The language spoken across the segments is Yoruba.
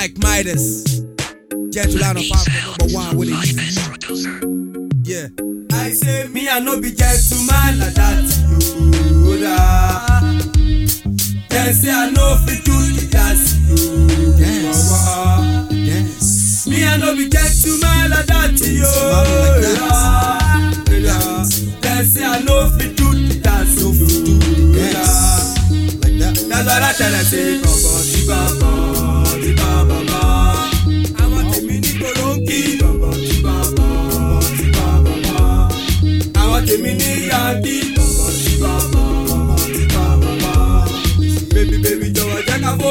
Mike Midas, gentle out of number one with it. Yeah. I say me I no be gentleman like that. They say I no fit do the dance. Dance. Me I no be gentleman like that. They say I no fit do the dance. That's what I tell them, say, baba. I want a mini Kolonki, baba. I want a mini Yankee, baba. Baby, Joe, Jackabo,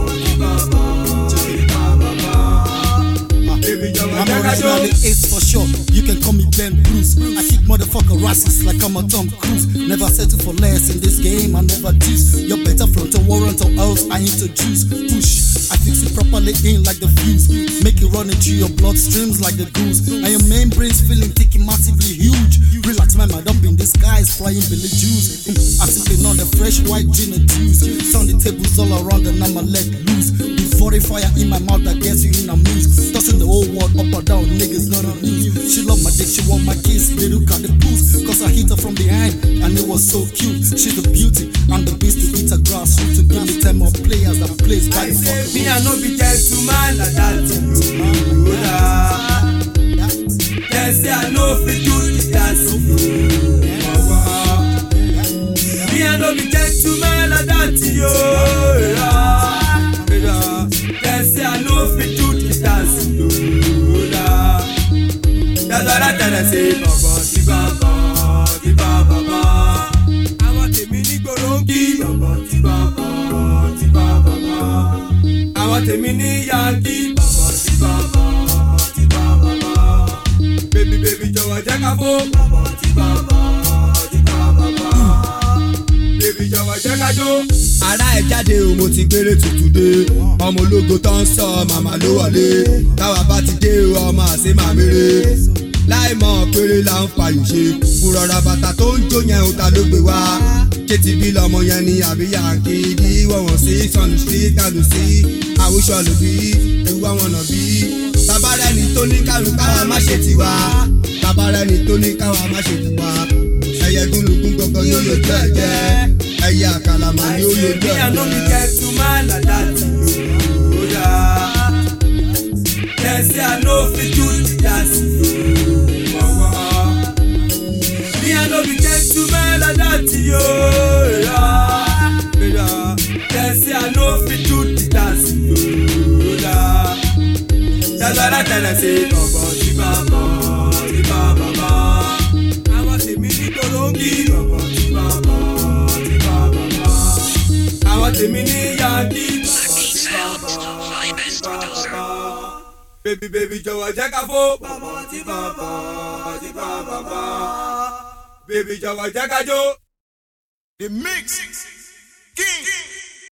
I'm originally Ace for sure. You can call me Ben Bruce. I kick motherfucker rasses like I'm a Tom Cruise. Never settle for less in this game. I never juice. You're better front a warrant or else I introduce. Push. I fix it properly in like the fuse. Make it run into your bloodstreams like the goose. And your main brain's feeling thick massively huge. Relax my mind up in the skies, flying Billy Jews. I sipping on the fresh white gin and juice. Sound the tables all around and I'ma let loose. Before the fire in my mouth, that gets you in a muse. Tossing the whole world up or down, niggas not on news. She love my dick, she want my kiss, they look at the boost. Cause I hit her from behind, and it was so cute. She's the beauty, and the beast to eat her grass. To give me time of players that plays by the fuck. Me I no be gentleman like that. They say I no fit do the dance. Me I no be gentleman like that. They say I no fit do the dance. That's what I tell them, say, baba. I want a mini Kolonki, baba. I want a mini Yankee, baba. Baby, Joe, Jackabo, baby, Joe, Jackado. Ará ẹ̀ jáde o, mo ti gbére tutù dé. Ọmọ ológo tó ń sọ màmá ló wọlé. Táwa bá ti dé o, ọmọ àṣẹ màmére. Láì mọ̀ péré là ń fàyè ṣe. Fúrọ̀rọ̀ bàtà tó ń jó yẹn ò ta ló gbé wá. Kétì bí lọmọ yẹn ni àbí Yankí. Bí wọ̀n sí sọnù sí kàlù sí. Àwùjọ ló bí ìwà wọn nà bí. Tabarẹ́ni tó ní kàlù káwa má ṣe tiwa. Tabarẹ́ni tó ní káwa má ṣe tiwa. Ẹyẹ gúnlùgún gbọ̀ngàn ni ó yóò jẹ́ ẹ̀jẹ̀. Ẹyẹ àkàlàmà ni ó yóò jẹ́ ẹ̀jẹ̀. Me I no be gentleman like that. They say I no fit do the dance. Me I no be gentleman like that. They say I no fit do the dance. That's what I tell them, say, baba. I want a mini Kolonki, baba. I want a mini Yankee, baba. Baby, Joe, Jackabo, baba. Baby, Joe, Jackado. The mix.